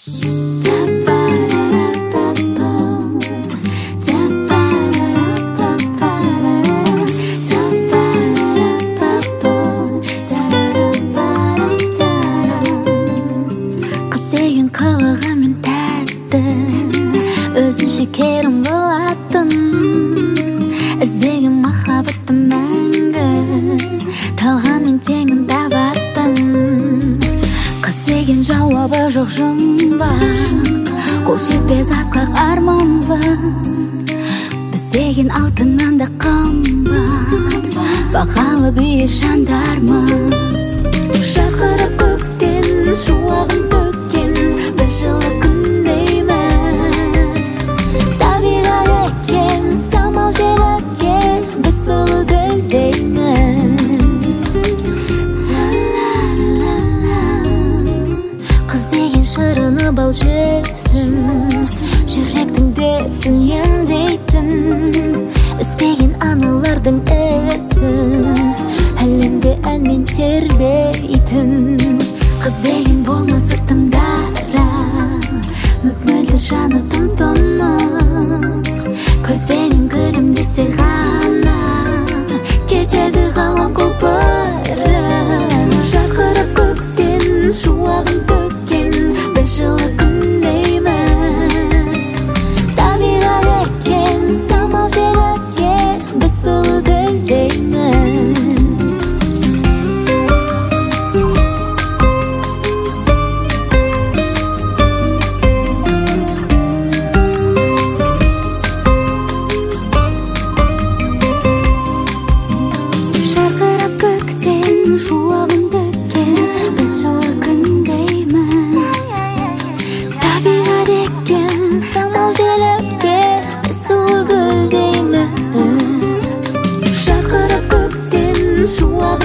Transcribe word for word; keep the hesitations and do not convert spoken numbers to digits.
Şekerim bolatın İzdegim mahabbatım мәңгі Талған мен теңін табаттын Қыз деген жауабы жоқ жұмбақ Қол жетпес асқақ арманбыз Біз деген алтыннан да қымбат Бағалы биік жандармыз Шақырып көктен шуағын төккен бір жылы шырыны бал жесін жүректің дертін емдейтін үспеген аналардың ісін әлемде әнмен тербейтін қыз деген болмысы тым дара мөп-мөлдір жаны тым тұнық көзбенен күлімдесе ғана кетеді ғалам құлпырып жарқырап көктен шуағын жылы күндейміз табиғат екен самал жел екен біз сұлу гүлдейміз жарқырап көктен шуағын төккен біз жылы күндейміз табиғат екен самал желіпке сұлу гүлдейміз жарқырап көктен шуағын